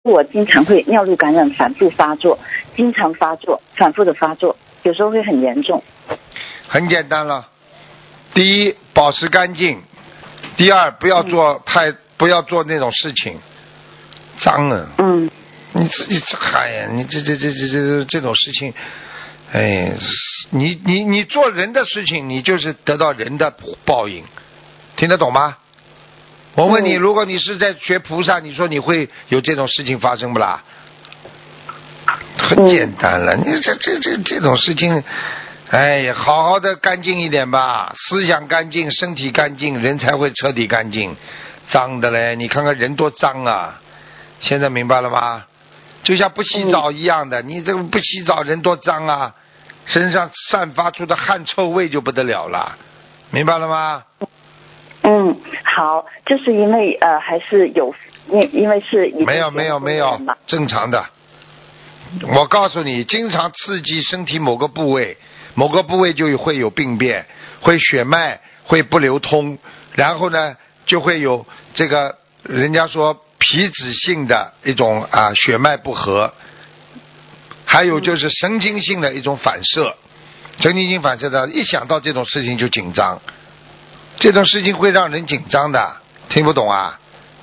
我经常会尿路感染反复发作，经常发作，反复的发作，有时候会很严重。 很简单了，第一，保持干净；第二，不要做那种事情，脏了。你自己哎呀，你这种事情，哎，你做人的事情，你就是得到人的报应，听得懂吗？我问你，如果你是在学菩萨，你说你会有这种事情发生不啦？很简单了，你这种事情，哎呀，好好的干净一点吧，思想干净，身体干净，人才会彻底干净。脏的嘞，你看看人多脏啊！现在明白了吗？就像不洗澡一样的，你这个不洗澡人多脏啊，身上散发出的汗臭味就不得了了，明白了吗？ 好，就是因为还是有，因为是没有，正常的。我告诉你，经常刺激身体某个部位就会有病变，会血脉会不流通，然后呢就会有这个人家说皮脂性的一种血脉不和，还有就是神经性的一种反射，神经性反射的，一想到这种事情就紧张，这种事情会让人紧张的，听不懂啊？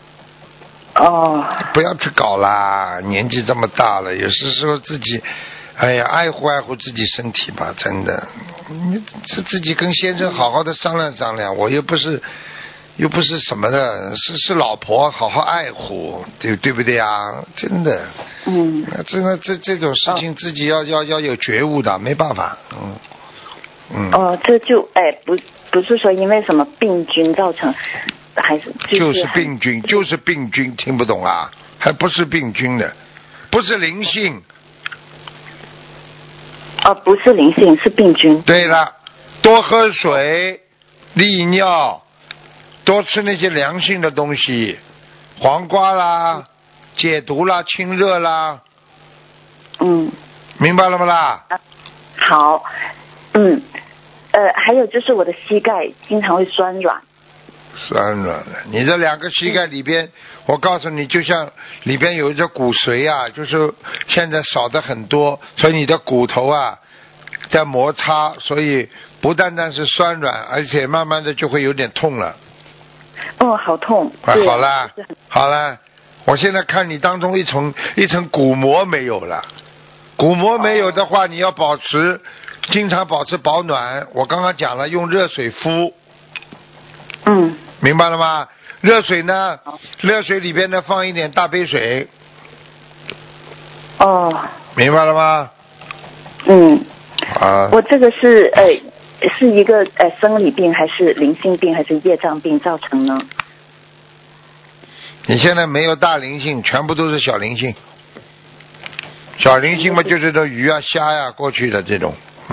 不要去搞啦，年纪这么大了，有时候自己，哎呀，爱护自己身体吧，真的，你自己跟先生好好的商量商量，我又不是什么的，是老婆，好好爱护，对不对啊？真的，真的这种事情自己要有觉悟的，没办法， 这就不是说因为什么病菌造成。还是就是病菌，就是病菌，听不懂啊？还不是病菌的，不是灵性。 不是灵性，是病菌。 对了，多喝水，利尿，多吃那些凉性的东西，黄瓜啦，解毒啦，清热啦。明白了吗啦？ 好，还有就是我的膝盖经常会酸软。 酸软了，你这两个膝盖里边，我告诉你，就像里边有一个骨髓啊，就是现在少的很多，所以你的骨头啊在摩擦，所以不单单是酸软，而且慢慢的就会有点痛了。 好痛。 好了，我现在看你当中一层骨膜没有了，骨膜没有的话，你要经常保持保暖。我刚刚讲了，用热水敷。明白了吗？热水呢？热水里边呢放一点大杯水。明白了吗？ 我这个是一个生理病，还是灵性病，还是业障病造成呢？ 你现在没有大灵性，全部都是小灵性。小灵性嘛，就是这鱼啊、虾呀过去的这种。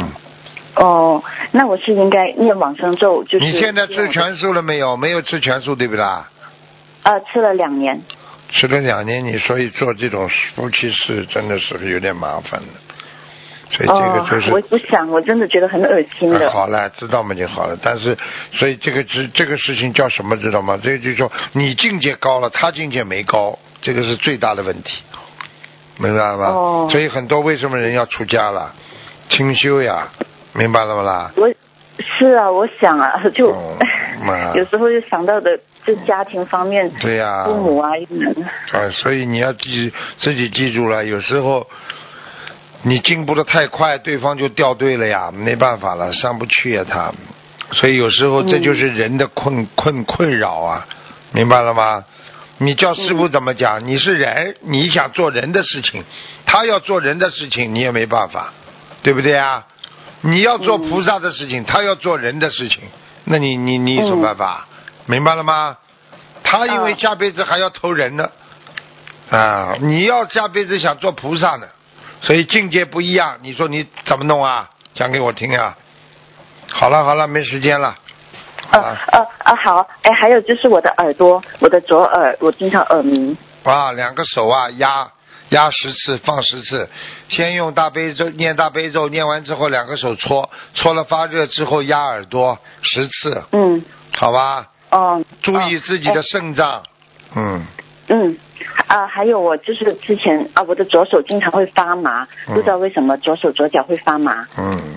那我是应该念往生咒，就是。 你现在吃全素了没有？没有吃全素，对不啦？ 吃了2年。 吃了2年，你所以做这种夫妻事真的是有点麻烦的。所以这个就是。 我想，我真的觉得很恶心的。 好了，知道嘛就好了。但是，所以这个事情叫什么，知道吗？这就是说，你境界高了，他境界没高，这个是最大的问题，明白吗？所以很多为什么人要出家了，清修呀。明白了吗啦？ 是啊，我想啊，就、有时候就想到的，就家庭方面， 对呀， 父母啊， 所以你要自己记住了，有时候你进步的太快，对方就掉队了呀，没办法了，上不去呀他。所以有时候这就是人的困扰啊，明白了吗？你叫师傅怎么讲？你是人，你想做人的事情，他要做人的事情，你也没办法，对不对啊？你要做菩萨的事情，他要做人的事情，那你有什么办法？明白了吗？他因为下辈子还要投人呢，你要下辈子想做菩萨呢，所以境界不一样。你说你怎么弄啊？讲给我听啊！好了，没时间了。 好，还有就是我的耳朵，我的左耳，我经常耳鸣。 2个手啊压10次，放10次，先用大悲咒念大悲咒，念完之后2个手搓了发热之后压耳朵10次。 嗯， 好吧。注意自己的肾脏。 还有我就是之前我的左手经常会发麻，不知道为什么左脚会发麻。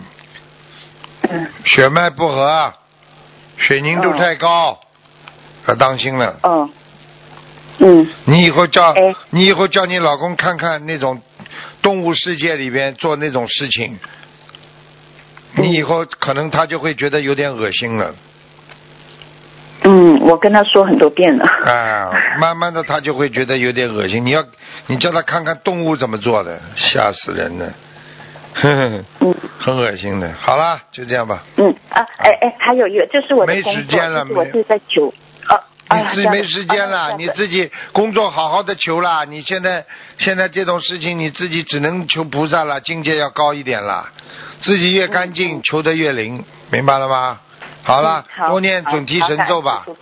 血脉不和，血凝度太高，要当心了。你以后叫你老公看看那种动物世界里边做那种事情，你以后可能他就会觉得有点恶心了。 我跟他说很多遍了。 慢慢的他就会觉得有点恶心。你叫他看看动物怎么做的，吓死人了。很恶心的。好了，就这样吧。 还有一个就是我的工作， 没时间了， 我是在求。 你自己没时间了，你自己工作好好的求了。你现在这种事情，你自己只能求菩萨了，境界要高一点了。自己越干净，求得越灵，明白了吗？好了，多念准提神咒吧。